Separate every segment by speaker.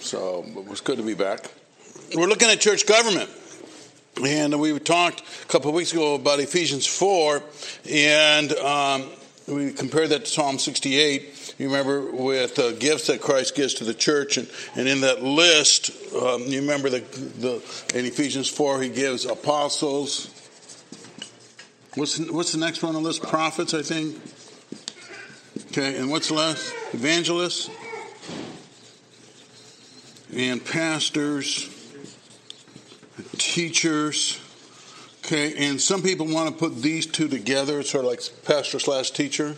Speaker 1: So it was good to be back. We're looking at church government. And we talked a couple of weeks ago about Ephesians 4, and we compared that to Psalm 68. You remember with gifts that Christ gives to the church, and in that list, you remember in Ephesians 4, he gives apostles. What's the next one on the list? Prophets, I think. Okay, and what's the last? Evangelists and pastors, teachers. Okay, and some people want to put these two together, sort of like pastor/teacher,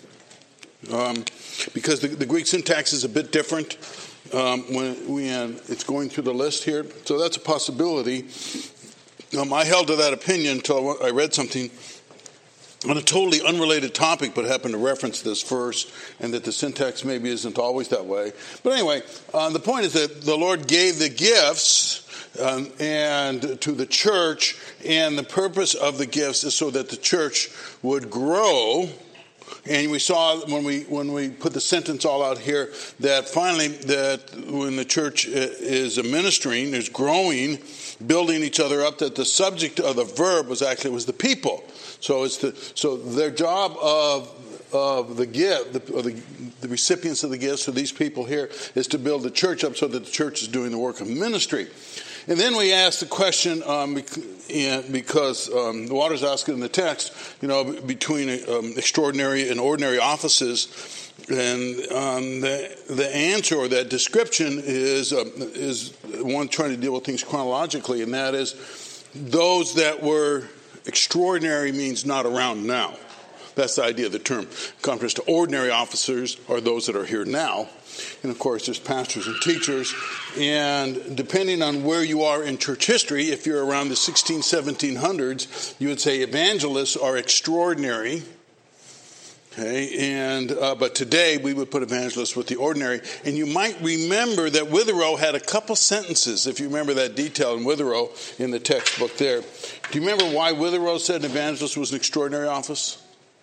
Speaker 1: because the Greek syntax is a bit different when it's going through the list here. So that's a possibility. I held to that opinion until I read something on a totally unrelated topic, but happened to reference this verse, and that the syntax maybe isn't always that way. But anyway, the point is that the Lord gave the gifts and to the church, and the purpose of the gifts is so that the church would grow. And we saw when we put the sentence all out here that finally that when the church is ministering, is growing, building each other up, that the subject of the verb was the people. So their job of the gift, the recipients of the gifts, so these people here, is to build the church up so that the church is doing the work of ministry. And then we asked the question, because Waters asked it in the text, between extraordinary and ordinary offices, and the answer or that description is one trying to deal with things chronologically, and that is those that were extraordinary means not around now. That's the idea of the term. Contrast to ordinary officers are those that are here now. And of course, there's pastors and teachers. And depending on where you are in church history, if you're around the 1700s, you would say evangelists are extraordinary. Okay, and but today we would put evangelists with the ordinary. And you might remember that Witherell had a couple sentences, if you remember that detail in Witherell in the textbook there. Do you remember why Witherell said an evangelist was an extraordinary office?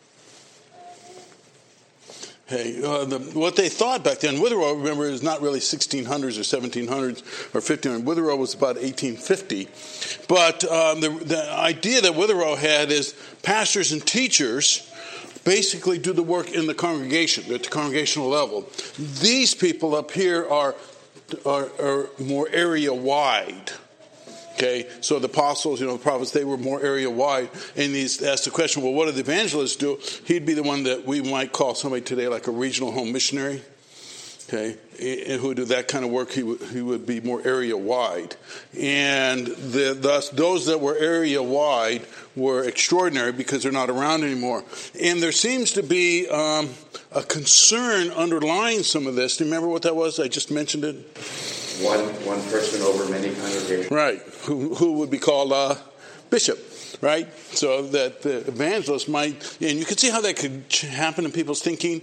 Speaker 1: Hey, what they thought back then, Witherell, remember, is not really 1600s or 1700s or 1500s. Witherell was about 1850. But the idea that Witherell had is pastors and teachers basically do the work in the congregation, at the congregational level. These people up here are more area-wide. Okay, so the apostles, the prophets, they were more area-wide. And he's asked the question, well, what did the evangelists do? He'd be the one that we might call somebody today like a regional home missionary. Okay, and who would do that kind of work, he would be more area-wide. And thus, those that were area-wide were extraordinary because they're not around anymore. And there seems to be a concern underlying some of this. Do you remember what that was? I just mentioned it.
Speaker 2: One person over many congregations.
Speaker 1: Right, who would be called bishop, right? So that the evangelist might, and you can see how that could happen in people's thinking.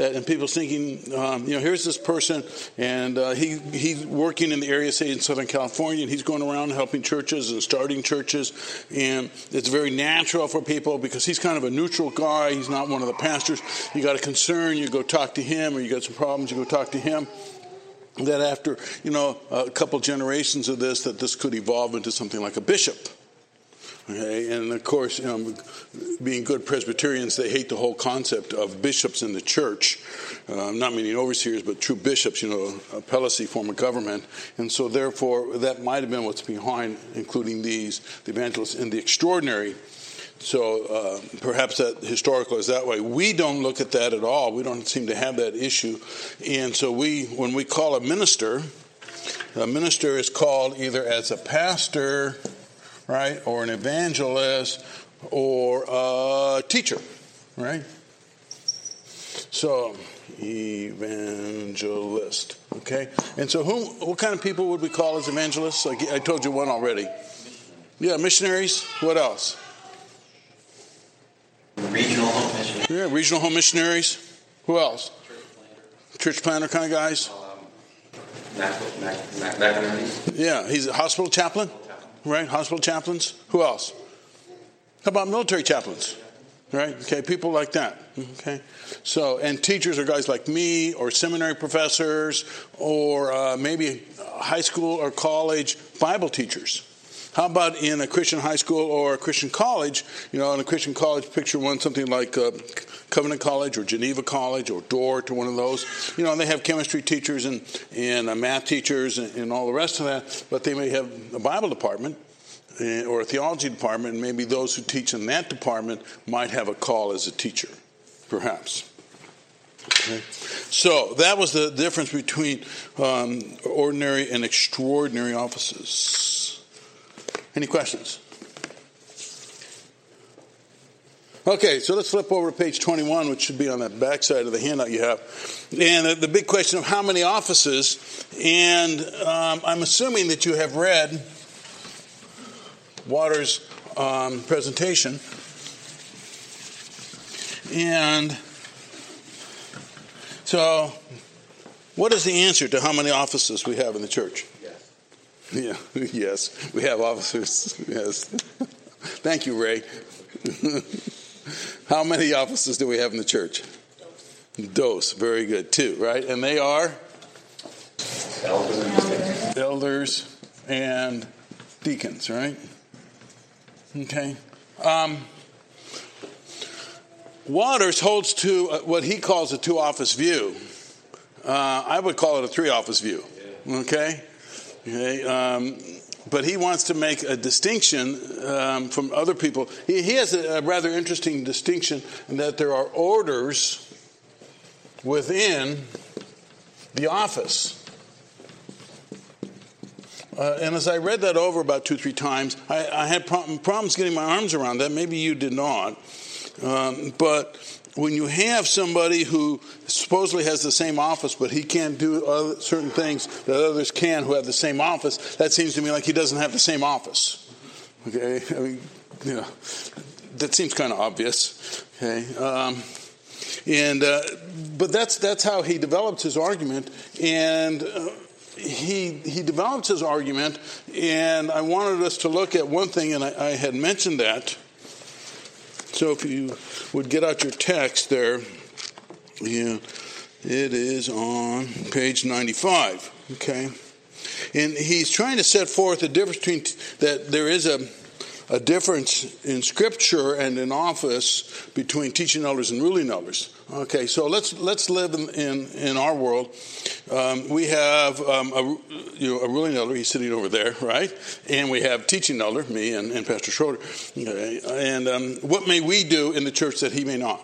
Speaker 1: Here's this person, and he's working in the area, say in Southern California, and he's going around helping churches and starting churches, and it's very natural for people because he's kind of a neutral guy. He's not one of the pastors. You got a concern, you go talk to him, or you got some problems, you go talk to him. That after, a couple generations of this, that this could evolve into something like a bishop. Okay, and of course, being good Presbyterians, they hate the whole concept of bishops in the church, not meaning overseers, but true bishops, a prelacy form of government. And so therefore, that might have been what's behind including the evangelists in the extraordinary. So perhaps that historical is that way. We don't look at that at all. We don't seem to have that issue. And so when we call a minister is called either as a pastor, right, or an evangelist, or a teacher, right? So, evangelist, okay? And so what kind of people would we call as evangelists? I told you one already. Yeah, missionaries. What else?
Speaker 2: Regional home missionaries.
Speaker 1: Yeah, regional home missionaries. Who else? Church planter kind of guys. Yeah, he's a hospital chaplain, right? Hospital chaplains. Who else? How about military chaplains? Right? Okay, people like that. Okay. So, and teachers are guys like me, or seminary professors, or maybe high school or college Bible teachers? How about in a Christian high school or a Christian college? In a Christian college, picture one, something like Covenant College or Geneva College or Dordt or one of those. They have chemistry teachers and math teachers and all the rest of that, but they may have a Bible department or a theology department, and maybe those who teach in that department might have a call as a teacher, perhaps. Okay. So that was the difference between ordinary and extraordinary offices. Any questions? Okay, so let's flip over to page 21, which should be on that back side of the handout you have. And the big question of how many offices, and I'm assuming that you have read Waters' presentation. And so, what is the answer to how many offices we have in the church? Yeah, yes, we have officers, yes. Thank you, Ray. How many offices do we have in the church? Dos, very good, 2, right? And they are? Elders and deacons, right? Okay. Waters holds to what he calls a 2-office view. I would call it a 3-office view, okay? But he wants to make a distinction from other people. He has a rather interesting distinction in that there are orders within the office. And as I read that over about 2-3 times, I had problems getting my arms around that. Maybe you did not. But when you have somebody who supposedly has the same office, but he can't do certain things that others can who have the same office, that seems to me like he doesn't have the same office. Okay? I mean, that seems kind of obvious. Okay? But that's how he develops his argument, and he develops his argument, and I wanted us to look at one thing, and I had mentioned that. So if you would get out your text there, it is on page 95, okay? And he's trying to set forth the difference between that there is a difference in Scripture and in office between teaching elders and ruling elders. Okay, so let's live in our world. We have a ruling elder. He's sitting over there, right? And we have teaching elder, me and Pastor Schroeder. Okay, and what may we do in the church that he may not?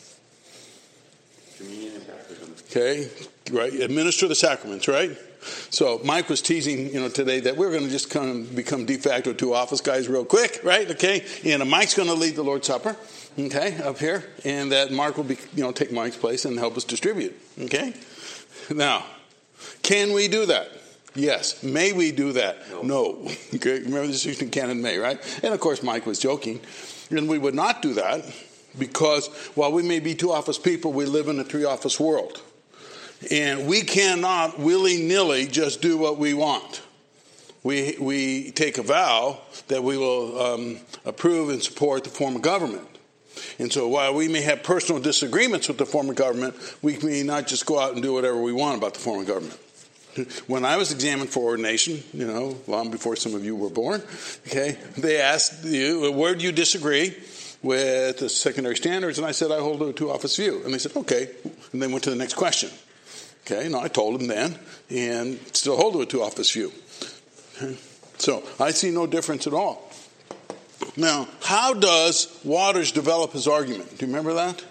Speaker 2: Communion and baptism.
Speaker 1: Okay, right. Administer the sacraments, right? So Mike was teasing, today that we're going to just kind of become de facto 2 office guys real quick, right? Okay, and Mike's going to lead the Lord's Supper, okay, up here, and that Mark will be, take Mike's place and help us distribute, okay? Now, can we do that? Yes. May we do that? No. Okay, remember the distinction can and may, right? And of course, Mike was joking, and we would not do that because while we may be 2 office people, we live in a 3 office world. And we cannot willy-nilly just do what we want. We take a vow that we will approve and support the form of government. And so while we may have personal disagreements with the form of government, we may not just go out and do whatever we want about the form of government. When I was examined for ordination, long before some of you were born, okay, they asked you, where do you disagree with the secondary standards? And I said, I hold a 2-office view. And they said, okay. And then went to the next question. Okay, no, I told him then, and still hold to a 2-office view. Okay? So I see no difference at all. Now, how does Waters develop his argument? Do you remember that?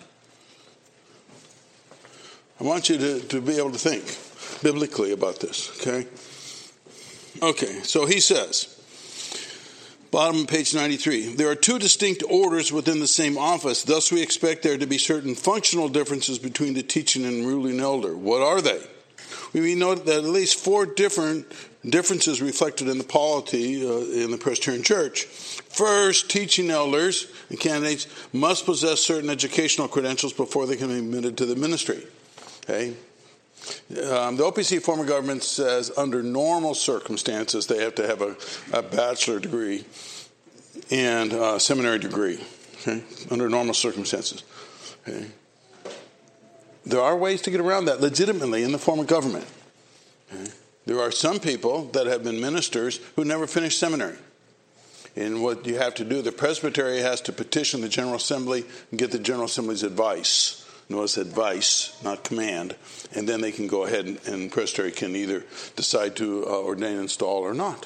Speaker 1: I want you to be able to think biblically about this, okay? Okay, so he says, bottom of page 93, there are 2 distinct orders within the same office. Thus, we expect there to be certain functional differences between the teaching and ruling elder. What are they? We note that at least 4 different differences reflected in the polity in the Presbyterian Church. First, teaching elders and candidates must possess certain educational credentials before they can be admitted to the ministry. Okay? The OPC form of government says under normal circumstances they have to have a bachelor degree and a seminary degree, okay? Under normal circumstances. Okay? There are ways to get around that legitimately in the form of government. Okay? There are some people that have been ministers who never finished seminary. And what you have to do, the presbytery has to petition the General Assembly and get the General Assembly's advice. Notice advice, not command. And then they can go ahead and presbytery can either decide to ordain, install, or not.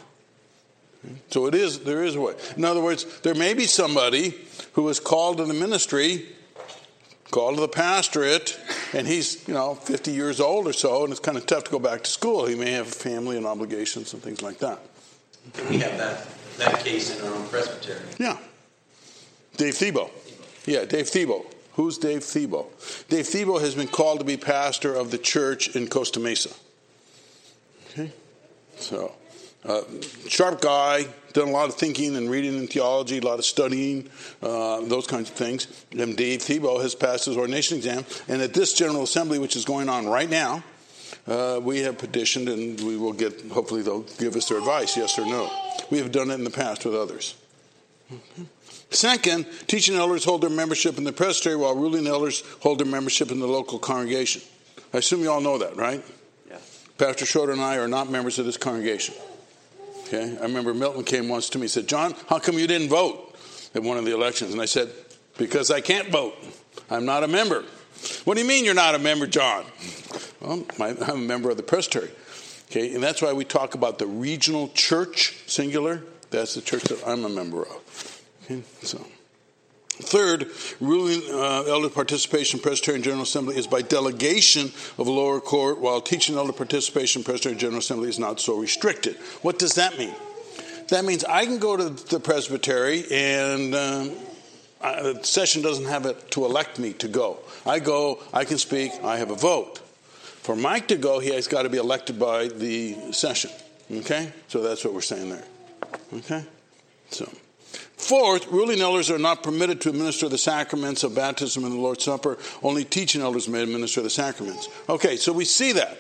Speaker 1: So there is a way. In other words, there may be somebody who is called to the ministry, called to the pastorate, and he's 50 years old or so, and it's kind of tough to go back to school. He may have family and obligations and things like that.
Speaker 3: We have that case in our own presbytery.
Speaker 1: Yeah. Dave Thibault. Yeah, Dave Thibault. Who's Dave Thibault? Dave Thibault has been called to be pastor of the church in Costa Mesa. Okay? So, sharp guy, done a lot of thinking and reading in theology, a lot of studying, those kinds of things. And Dave Thibault has passed his ordination exam. And at this General Assembly, which is going on right now, we have petitioned, and we will hopefully they'll give us their advice, yes or no. We have done it in the past with others. Okay. Second, teaching elders hold their membership in the presbytery, while ruling elders hold their membership in the local congregation. I assume you all know that, right?
Speaker 2: Yes.
Speaker 1: Pastor Schroeder and I are not members of this congregation. Okay? I remember Milton came once to me and said, "John, how come you didn't vote at one of the elections?" And I said, "Because I can't vote. I'm not a member." "What do you mean you're not a member, John?" "Well, I'm a member of the presbytery." Okay, and that's why we talk about the regional church, singular. That's the church that I'm a member of. Okay, so. Third, ruling elder participation in Presbyterian General Assembly is by delegation of a lower court, while teaching elder participation in Presbyterian General Assembly is not so restricted. What does that mean? That means I can go to the presbytery and the session doesn't have it to elect me to go. I go, I can speak, I have a vote. For Mike to go, he has got to be elected by the session. Okay? So that's what we're saying there. Okay? So. Fourth, ruling elders are not permitted to administer the sacraments of baptism and the Lord's Supper. Only teaching elders may administer the sacraments. Okay, so we see that.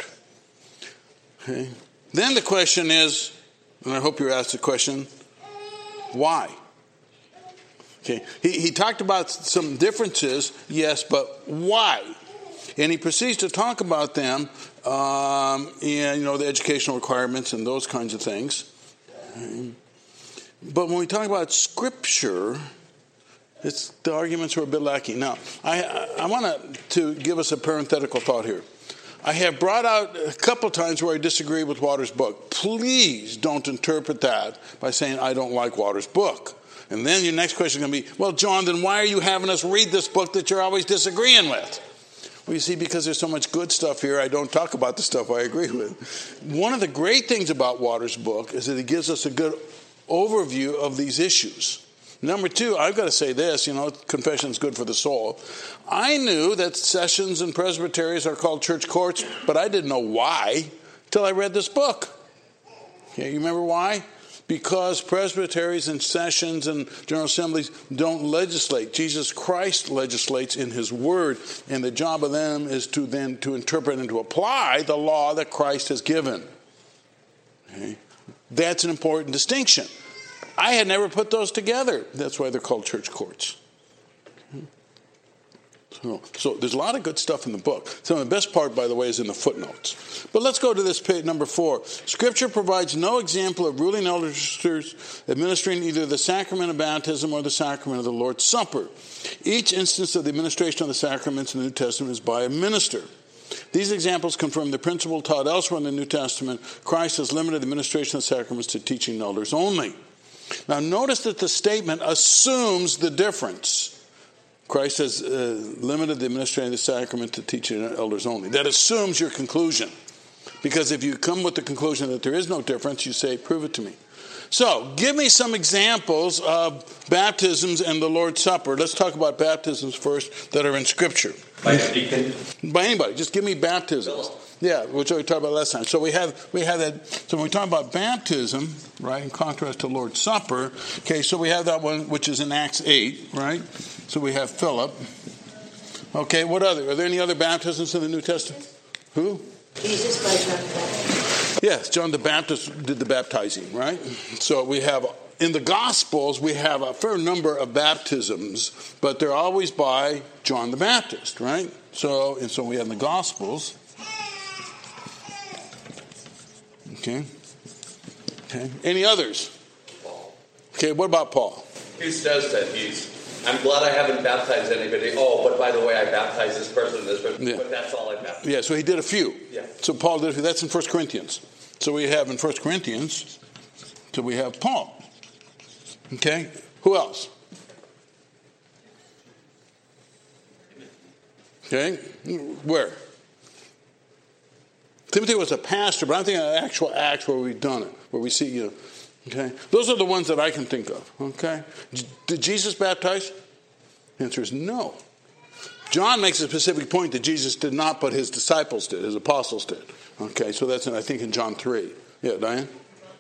Speaker 1: Okay. Then the question is, and I hope you're asked the question, why? Okay. He talked about some differences, yes, but why? And he proceeds to talk about them, and the educational requirements and those kinds of things. Okay. But when we talk about Scripture, the arguments are a bit lacking. Now, I want to give us a parenthetical thought here. I have brought out a couple times where I disagree with Waters' book. Please don't interpret that by saying I don't like Waters' book. And then your next question is going to be, well, John, then why are you having us read this book that you're always disagreeing with? Well, you see, because there's so much good stuff here, I don't talk about the stuff I agree with. One of the great things about Waters' book is that it gives us a good overview of these issues. Number two, I've got to say this, confession is good for the soul. I knew that sessions and presbyteries are called church courts, but I didn't know why till I read this book. Okay, you remember why? Because presbyteries and sessions and general assemblies don't legislate. Jesus Christ legislates in his word, and the job of them is to interpret and to apply the law that Christ has given. Okay? That's an important distinction. I had never put those together. That's why they're called church courts. So there's a lot of good stuff in the book. Some of the best part, by the way, is in the footnotes. But let's go to this page, number 4. Scripture provides no example of ruling elders administering either the sacrament of baptism or the sacrament of the Lord's Supper. Each instance of the administration of the sacraments in the New Testament is by a minister. These examples confirm the principle taught elsewhere in the New Testament. Christ has limited the administration of the sacraments to teaching elders only. Now notice that the statement assumes the difference. Christ has limited the administration of the sacrament to teaching elders only. That assumes your conclusion. Because if you come with the conclusion that there is no difference, you say, prove it to me. So, give me some examples of baptisms and the Lord's Supper. Let's talk about baptisms first that are in Scripture.
Speaker 3: By a deacon?
Speaker 1: By anybody. Just give me baptisms. Yeah, which we talked about last time. So we have that. So when we talk about baptism, right, in contrast to Lord's Supper, okay, so we have that one which is in Acts 8, right? So we have Philip. Okay, what other? Are there any other baptisms in the New Testament? Who?
Speaker 4: Jesus by John the Baptist.
Speaker 1: Yes, John the Baptist did the baptizing, right? So we have, in the Gospels, we have a fair number of baptisms, but they're always by John the Baptist, right? So we have the Gospels. Okay. Any others? Okay, what about Paul?
Speaker 5: He says that I'm glad I haven't baptized anybody. Oh, but by the way, I baptized this person and this person.
Speaker 1: Yeah.
Speaker 5: But that's all I baptized.
Speaker 1: Yeah, so he did a few.
Speaker 5: Yeah.
Speaker 1: So Paul did a few. That's in 1 Corinthians. So we have in 1 Corinthians, so we have Paul. Okay, who else? Okay, where? Timothy was a pastor, but I'm thinking of actual acts where we've done it, where we see you. Okay, those are the ones that I can think of. Okay, did Jesus baptize? The answer is no. John makes a specific point that Jesus did not, but his disciples did, his apostles did. Okay, so that's I think in John 3. Yeah, Diane?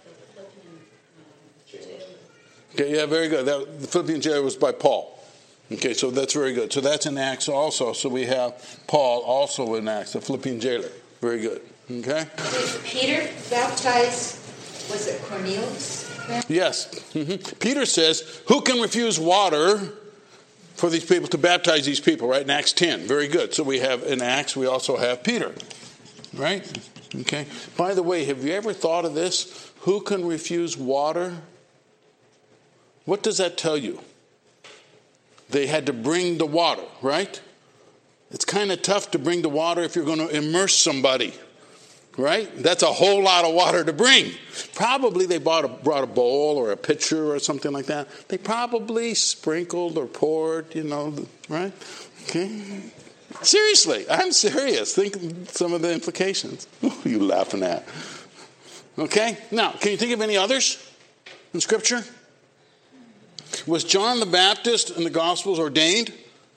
Speaker 1: Okay, yeah, very good. The Philippian jailer was by Paul. Okay, so that's very good. So that's in Acts also. So we have Paul also in Acts, the Philippian jailer. Very good. Okay?
Speaker 4: Did Peter baptize, was it Cornelius?
Speaker 1: Yes. Peter says, who can refuse water for these people to baptize these people, right? In Acts 10. Very good. So we have in Acts, we also have Peter. Right? Okay. By the way, have you ever thought of this? Who can refuse water? What does that tell you? They had to bring the water, right? It's kind of tough to bring the water if you're going to immerse somebody, right? That's a whole lot of water to bring. Probably they brought a bowl or a pitcher or something like that. They probably sprinkled or poured, right? Okay. Seriously, I'm serious. Think of some of the implications. What are you laughing at? Okay. Now, can you think of any others in Scripture? Was John the Baptist in the Gospels ordained?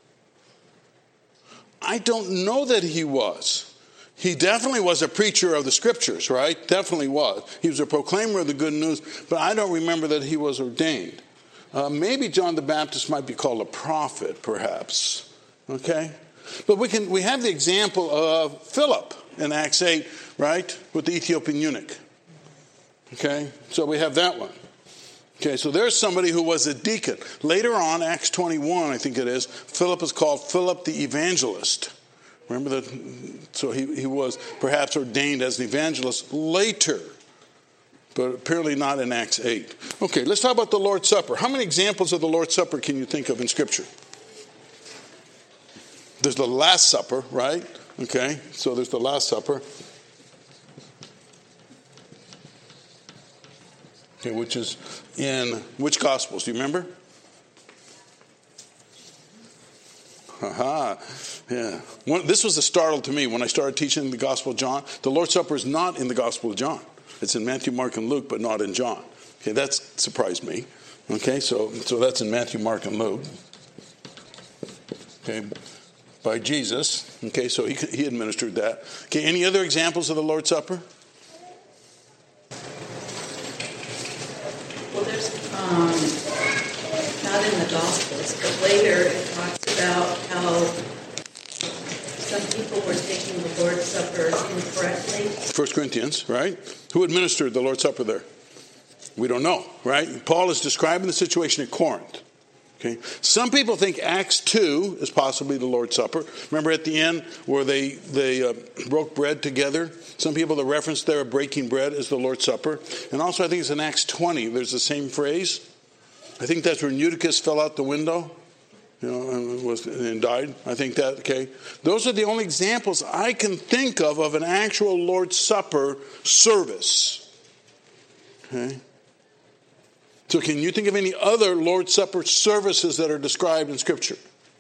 Speaker 1: I don't know that he was. He definitely was a preacher of the Scriptures, right? Definitely was. He was a proclaimer of the good news, but I don't remember that he was ordained. Maybe John the Baptist might be called a prophet, perhaps. Okay? But we have the example of Philip in Acts 8, right? With the Ethiopian eunuch. Okay? So we have that one. Okay, so there's somebody who was a deacon. Later on, Acts 21, I think it is, Philip is called Philip the Evangelist. Remember that? So he was perhaps ordained as an evangelist later, but apparently not in Acts 8. Okay, let's talk about the Lord's Supper. How many examples of the Lord's Supper can you think of in Scripture? There's the Last Supper, right? Okay, so there's the Last Supper. Okay, which is in which Gospels? Do you remember? Yeah. This was a startle to me when I started teaching the Gospel of John. The Lord's Supper is not in the Gospel of John. It's in Matthew, Mark, and Luke, but not in John. Okay, that surprised me. Okay, so that's in Matthew, Mark, and Luke. Okay, by Jesus. Okay, so he administered that. Okay, any other examples of the Lord's Supper?
Speaker 6: Well, there's not in the Gospels, but later it talks about how some people were taking the Lord's Supper incorrectly. 1
Speaker 1: Corinthians, right? Who administered the Lord's Supper there? We don't know, right? Paul is describing the situation at Corinth. Okay. Some people think Acts 2 is possibly the Lord's Supper. Remember at the end where they broke bread together? Some people, the reference there of breaking bread is the Lord's Supper. And also I think it's in Acts 20. There's the same phrase. I think that's when Eutychus fell out the window, and died. I think that, okay. Those are the only examples I can think of an actual Lord's Supper service. Okay. So can you think of any other Lord's Supper services that are described in Scripture?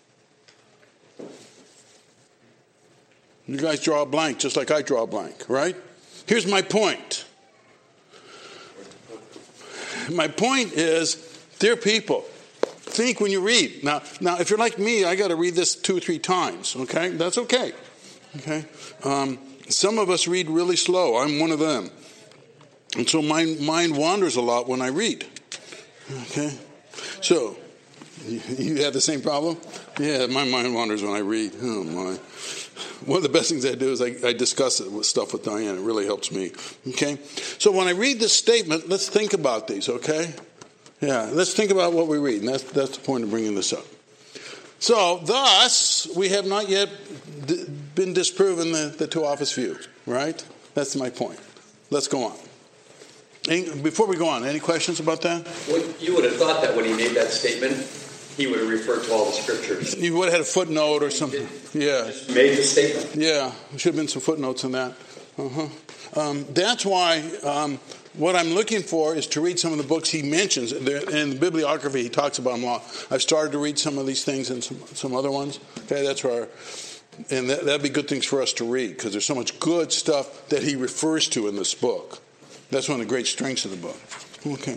Speaker 1: You guys draw a blank just like I draw a blank, right? Here's my point. My point is, dear people, think when you read. Now, if you're like me, I got to read this 2 or 3 times, okay? That's okay. Okay? Some of us read really slow. I'm one of them. And so my mind wanders a lot when I read. Okay, so you have the same problem? Yeah, my mind wanders when I read. Oh my! One of the best things I do is I discuss it with stuff with Diane. It really helps me. Okay, so when I read this statement, let's think about these. Okay, yeah, let's think about what we read, and that's the point of bringing this up. So, thus, we have not yet been disproven the two office view. Right? That's my point. Let's go on. Before we go on, any questions about that?
Speaker 5: Well, you would have thought that when he made that statement, he would have referred to all the scriptures.
Speaker 1: You would have had a footnote or something. Yeah.
Speaker 5: Just made the statement.
Speaker 1: Yeah, there should have been some footnotes in that. That's why what I'm looking for is to read some of the books he mentions. In the bibliography, he talks about them a lot. I've started to read some of these things and some other ones. Okay, that's where, and that'd be good things for us to read because there's so much good stuff that he refers to in this book. That's one of the great strengths of the book. Okay.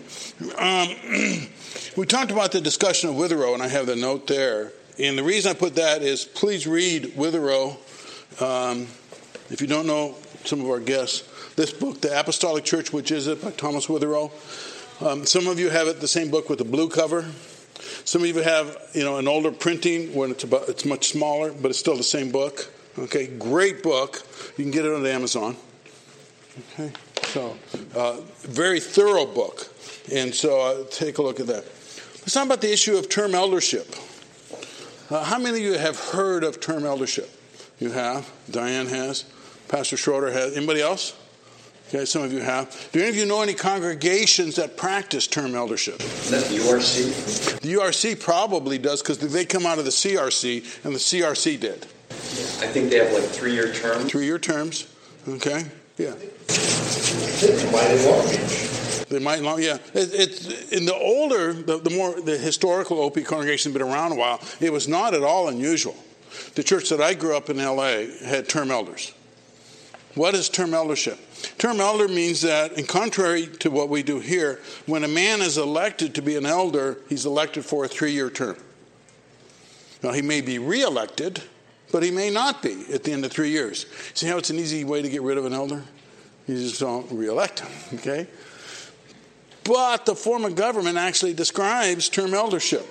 Speaker 1: We talked about the discussion of Witherow, and I have the note there. And the reason I put that is please read Witherow. If you don't know some of our guests, this book, The Apostolic Church, Which Is It, by Thomas Witherow. Some of you have it, the same book with the blue cover. Some of you have, an older printing when it's much smaller, but it's still the same book. Okay, great book. You can get it on Amazon. Okay, so very thorough book. And so take a look at that. Let's talk about the issue of term eldership. How many of you have heard of term eldership? You have. Diane has. Pastor Schroeder has. Anybody else? Okay, some of you have. Do any of you know any congregations that practice term eldership?
Speaker 2: Is that the URC?
Speaker 1: The URC probably does because they come out of the CRC, and the CRC did.
Speaker 5: I think they have like 3-year terms.
Speaker 1: 3-year terms. Okay. Yeah.
Speaker 2: They might in Long Beach.
Speaker 1: They might, yeah. It's in the older, the historical OP congregation has been around a while. It was not at all unusual. The church that I grew up in LA had term elders. What is term eldership? Term elder means that, in contrary to what we do here, when a man is elected to be an elder, he's elected for a 3-year term. Now, he may be re-elected, but he may not be at the end of 3 years. See how it's an easy way to get rid of an elder? You just don't re-elect him, okay? But the form of government actually describes term eldership.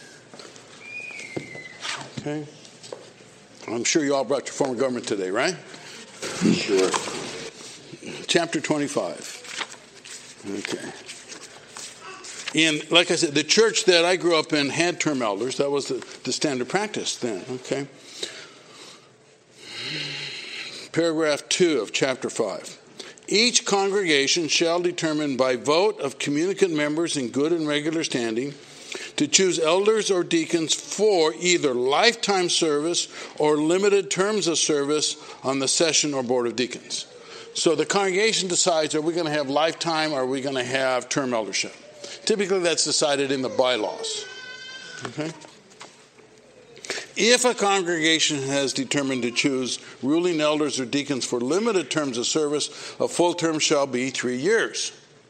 Speaker 1: Okay? I'm sure you all brought your form of government today, right?
Speaker 2: Sure.
Speaker 1: Chapter 25. Okay. And like I said, the church that I grew up in had term elders. That was the standard practice then. Okay. Paragraph 2 of chapter 5. Each congregation shall determine by vote of communicant members in good and regular standing to choose elders or deacons for either lifetime service or limited terms of service on the session or board of deacons. So the congregation decides, are we going to have lifetime or are we going to have term eldership? Typically that's decided in the bylaws. Okay? If a congregation has determined to choose ruling elders or deacons for limited terms of service, a full term shall be 3 years.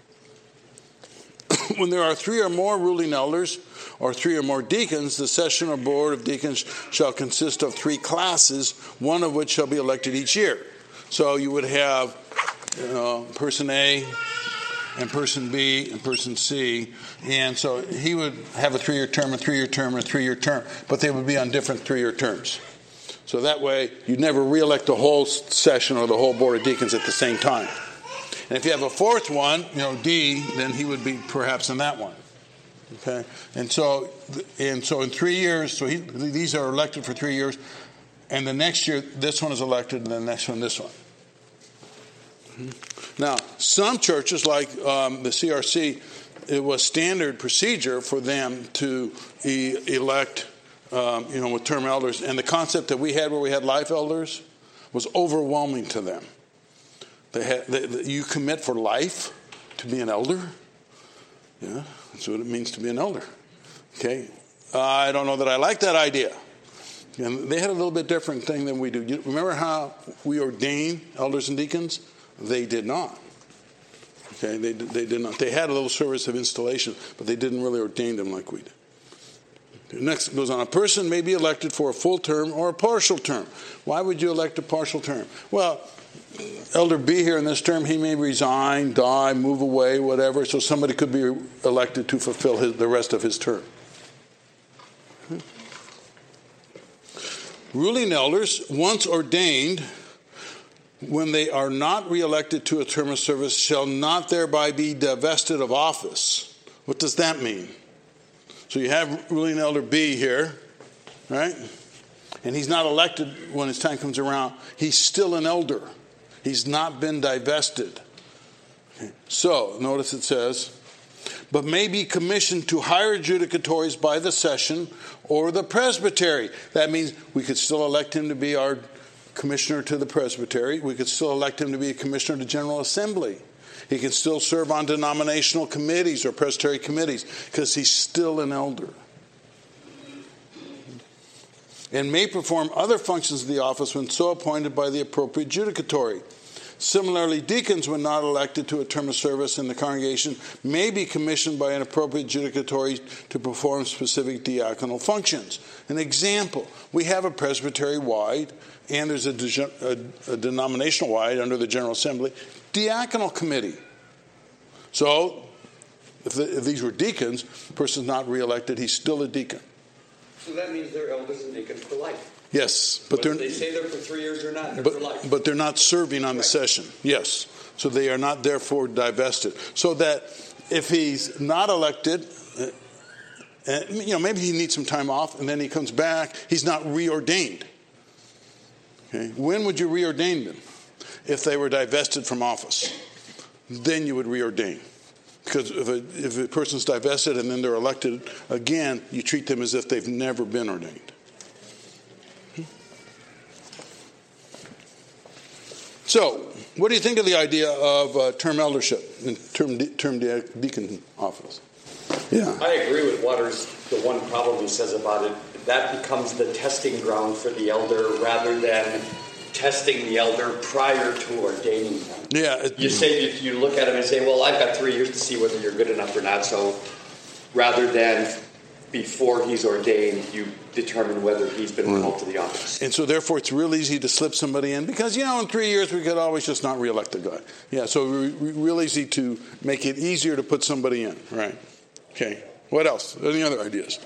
Speaker 1: When there are 3 or more ruling elders or 3 or more deacons, the session or board of deacons shall consist of 3 classes, one of which shall be elected each year. So you would have person A and person B and person C, and so he would have a 3-year term, a 3-year term, and a 3-year term, but they would be on different 3-year terms. So that way, you'd never re-elect the whole session or the whole board of deacons at the same time. And if you have a 4th one, D, then he would be perhaps in that one. Okay, and so in 3 years, so these are elected for 3 years, and the next year this one is elected, and the next one this one. Now, some churches like the CRC, it was standard procedure for them to elect, with term elders, and the concept that we had where we had life elders was overwhelming to them. You commit for life to be an elder. Yeah, that's what it means to be an elder. Okay, I don't know that I like that idea. And they had a little bit different thing than we do. You remember how we ordain elders and deacons? They did not. Okay, they did not. They had a little service of installation, but they didn't really ordain them like we did. Next goes on. A person may be elected for a full term or a partial term. Why would you elect a partial term? Well, Elder B here in this term, he may resign, die, move away, whatever, so somebody could be elected to fulfill the rest of his term. Ruling elders, once ordained, when they are not re-elected to a term of service, shall not thereby be divested of office. What does that mean? So you have ruling elder B here, right? And he's not elected when his time comes around. He's still an elder. He's not been divested. So, notice it says, but may be commissioned to hire judicatories by the session or the presbytery. That means we could still elect him to be our commissioner to the presbytery. We could still elect him to be a commissioner to General Assembly. He can still serve on denominational committees or presbytery committees because he's still an elder. And may perform other functions of the office when so appointed by the appropriate judicatory. Similarly, deacons, when not elected to a term of service in the congregation, may be commissioned by an appropriate judicatory to perform specific diaconal functions. An example, we have a presbytery-wide, and there's a denominational-wide under the General Assembly, diaconal committee. So, if these were deacons, the person's not reelected, he's still a deacon.
Speaker 5: So that means they're elders and deacons for life.
Speaker 1: Yes, but
Speaker 5: Whether they say they're for 3 years or not, they're for life.
Speaker 1: But they're not serving on the session. Yes, so they are not therefore divested. So that if he's not elected, maybe he needs some time off, and then he comes back, he's not reordained. Okay, when would you reordain them? If they were divested from office, then you would reordain. Because if a person's divested and then they're elected again, you treat them as if they've never been ordained. So, what do you think of the idea of term eldership and term deacon office? Yeah.
Speaker 7: I agree with Waters. The one problem he says about it, that becomes the testing ground for the elder rather than testing the elder prior to ordaining them.
Speaker 1: Yeah.
Speaker 7: You say, if you look at him and say, well, I've got 3 years to see whether you're good enough or not, so rather than before he's ordained, you determine whether he's been called to the office.
Speaker 1: And so therefore it's real easy to slip somebody in because, in 3 years we could always just not reelect the guy. Yeah, so real easy to make it easier to put somebody in, right? Okay, what else? Any other ideas?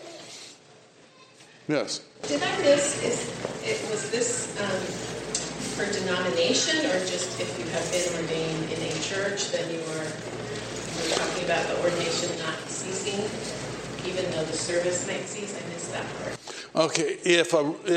Speaker 1: Yes?
Speaker 8: Did I miss, was this for denomination or just if you have been ordained in a church, then you were talking about the ordination not ceasing, even though the service might cease? I missed that part.
Speaker 1: Okay, if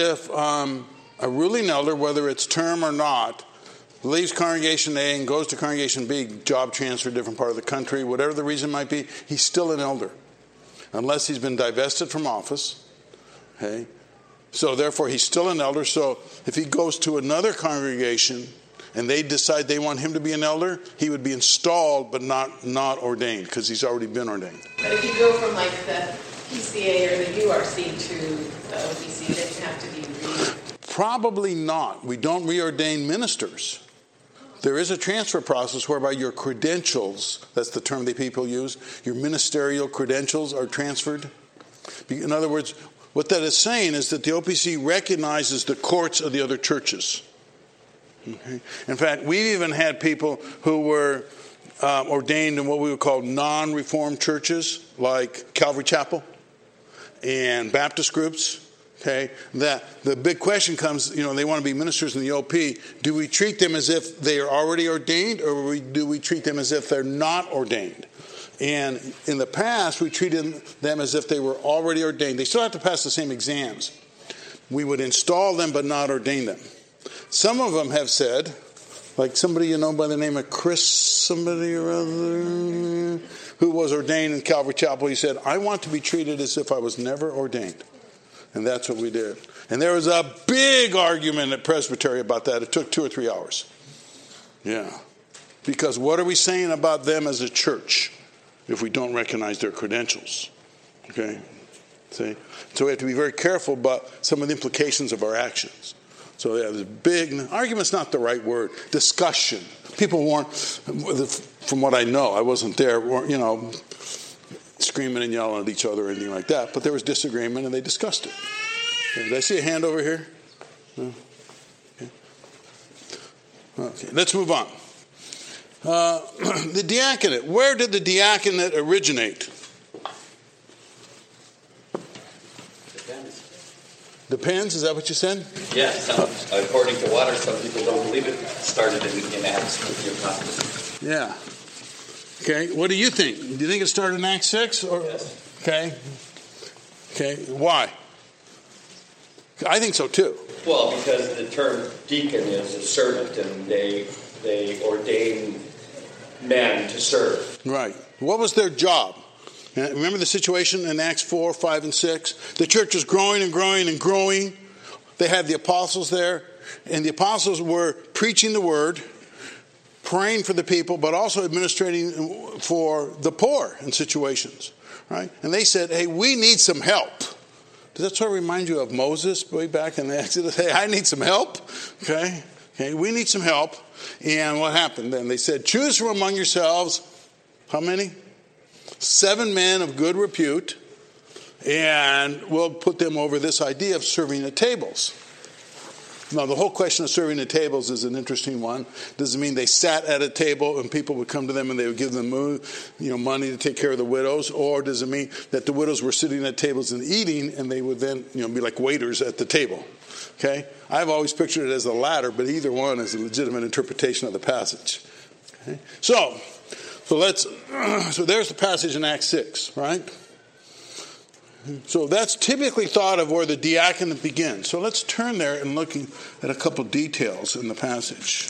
Speaker 1: a ruling elder, whether it's term or not, leaves congregation A and goes to congregation B, job transfer, different part of the country, whatever the reason might be, he's still an elder, unless he's been divested from office. Okay, so therefore he's still an elder. So if he goes to another congregation and they decide they want him to be an elder, he would be installed but not ordained because he's already been ordained.
Speaker 8: But if you go from like the PCA or the URC to the OPC, then you have to be
Speaker 1: Probably not. We don't reordain ministers. There is a transfer process whereby your credentials, that's the term that people use, your ministerial credentials are transferred. In other words, what that is saying is that the OPC recognizes the courts of the other churches. Okay? In fact, we've even had people who were ordained in what we would call non-reformed churches, like Calvary Chapel and Baptist groups. Okay, that the big question comes, they want to be ministers in the OP. Do we treat them as if they are already ordained, or do we treat them as if they're not ordained? And in the past, we treated them as if they were already ordained. They still have to pass the same exams. We would install them but not ordain them. Some of them have said, like somebody by the name of Chris, somebody or other, who was ordained in Calvary Chapel, he said, I want to be treated as if I was never ordained. And that's what we did. And there was a big argument at Presbytery about that. It took 2 or 3 hours. Yeah. Because what are we saying about them as a church if we don't recognize their credentials? Okay? See? So we have to be very careful about some of the implications of our actions. So yeah, there's big, argument's not the right word, discussion. People weren't, from what I know, I wasn't there, screaming and yelling at each other or anything like that, but there was disagreement and they discussed it. Okay, did I see a hand over here? No? Okay, let's move on. The diaconate. Where did the diaconate originate? Depends, is that what you said?
Speaker 7: Yes, according to Waters, some people don't believe it started in Acts with the apostles.
Speaker 1: Yeah. Okay, what do you think? Do you think it started in Acts 6? Or?
Speaker 7: Yes.
Speaker 1: Okay, why? I think so too.
Speaker 7: Well, because the term deacon is a servant, and they ordain men to serve.
Speaker 1: Right. What was their job? Remember the situation in Acts 4, 5, and 6? The church was growing and growing and growing. They had the apostles there, and the apostles were preaching the word, praying for the people, but also administrating for the poor in situations. Right? And they said, hey, we need some help. Does that sort of remind you of Moses way back in the Exodus? Hey, I need some help. Okay, we need some help. And what happened then? They said, choose from among yourselves, how many? 7 men of good repute, and we'll put them over this idea of serving at tables. Now, the whole question of serving at tables is an interesting one. Does it mean they sat at a table and people would come to them and they would give them money to take care of the widows? Or does it mean that the widows were sitting at tables and eating and they would then be like waiters at the table? Okay? I've always pictured it as the latter, but either one is a legitimate interpretation of the passage. Okay? So there's the passage in Acts 6, right? So that's typically thought of where the diaconate begins. So let's turn there and look at a couple details in the passage.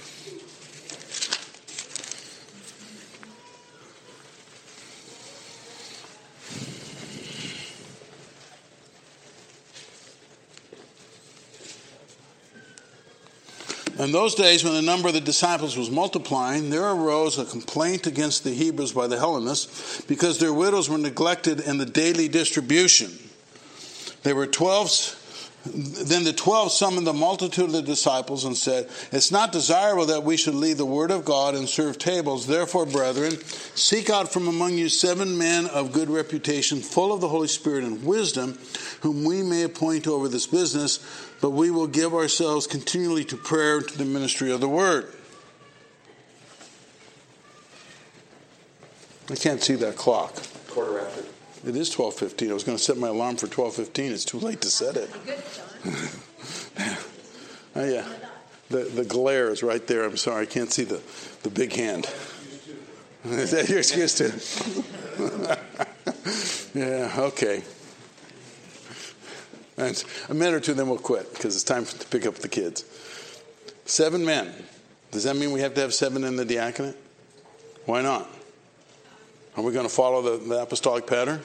Speaker 1: In those days, when the number of the disciples was multiplying, there arose a complaint against the Hebrews by the Hellenists because their widows were neglected in the daily distribution. There were 12. Then the 12 summoned the multitude of the disciples and said, it's not desirable that we should leave the word of God and serve tables. Therefore, brethren, seek out from among you 7 men of good reputation, full of the Holy Spirit and wisdom, whom we may appoint over this business, but we will give ourselves continually to prayer and to the ministry of the word. I can't see that clock.
Speaker 7: Quarter after.
Speaker 1: It is 12:15. I was going to set my alarm for 12:15. It's too late to set it. Oh, yeah. The glare is right there. I'm sorry. I can't see the big hand. Is that your excuse too? Yeah, okay. And a minute or two, then we'll quit because it's time to pick up the kids. 7 men. Does that mean we have to have 7 in the diaconate? Why not? Are we going to follow the apostolic pattern?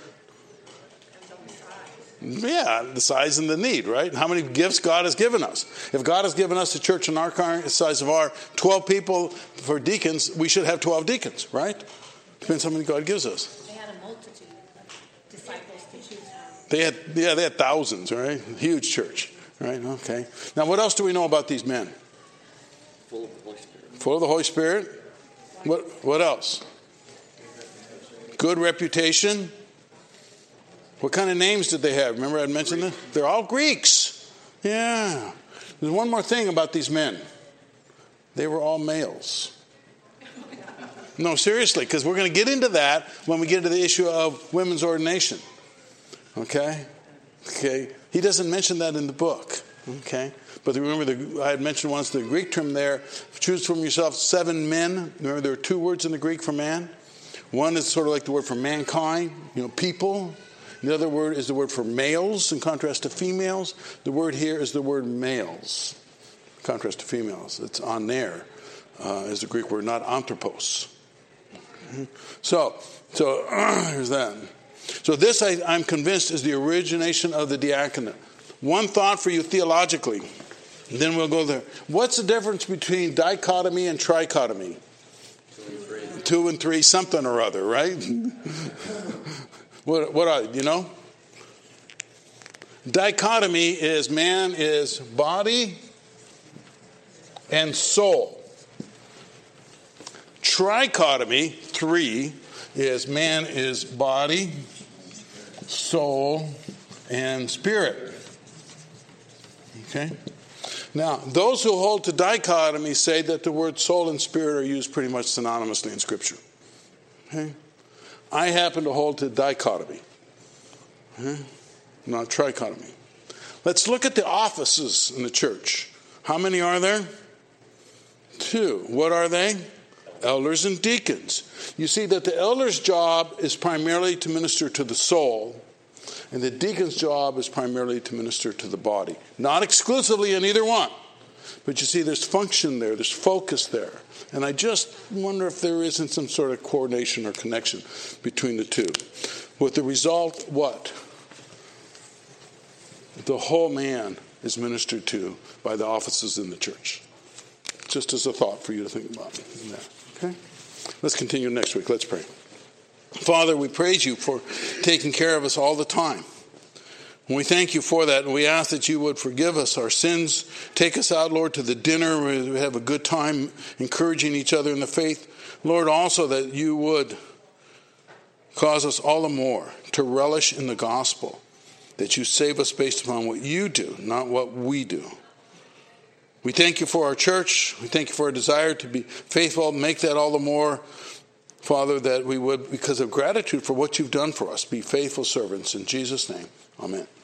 Speaker 1: Yeah, the size and the need, right? How many gifts God has given us. If God has given us a church in our size of our 12 people for deacons, we should have 12 deacons, right? Depends how many God gives us.
Speaker 8: They had a multitude of disciples to choose from.
Speaker 1: They had thousands, right? Huge church, right? Okay. Now, what else do we know about these men?
Speaker 7: Full of the Holy Spirit.
Speaker 1: Full of the Holy Spirit. What else? Good reputation. What kind of names did they have? Remember I had mentioned them? They're all Greeks. Yeah. There's one more thing about these men. They were all males. No, seriously, because we're going to get into that when we get into the issue of women's ordination. Okay? He doesn't mention that in the book. Okay? But remember, I had mentioned once the Greek term there, choose from yourself 7 men. Remember, there are 2 words in the Greek for man. One is sort of like the word for mankind, people. The other word is the word for males in contrast to females. The word here is the word males in contrast to females. It's aner is the Greek word, not anthropos. So here's that. So this, I'm convinced, is the origination of the diaconate. One thought for you theologically, and then we'll go there. What's the difference between dichotomy and trichotomy? 2 and 3, something or other, right? What are you know? Dichotomy is man is body and soul. Trichotomy, 3, is man is body, soul, and spirit. Okay? Now, those who hold to dichotomy say that the word soul and spirit are used pretty much synonymously in Scripture. Okay? I happen to hold to dichotomy, not trichotomy. Let's look at the offices in the church. How many are there? 2. What are they? Elders and deacons. You see that the elder's job is primarily to minister to the soul, and the deacon's job is primarily to minister to the body. Not exclusively in either one, But you see, there's function there, there's focus there. And I just wonder if there isn't some sort of coordination or connection between the two. With the result, what? The whole man is ministered to by the offices in the church. Just as a thought for you to think about. Okay? Let's continue next week. Let's pray. Father, we praise you for taking care of us all the time. And we thank you for that, and we ask that you would forgive us our sins. Take us out, Lord, to the dinner where we have a good time encouraging each other in the faith. Lord, also that you would cause us all the more to relish in the gospel, that you save us based upon what you do, not what we do. We thank you for our church. We thank you for our desire to be faithful. Make that all the more, Father, that we would, because of gratitude for what you've done for us, be faithful servants. In Jesus' name, amen.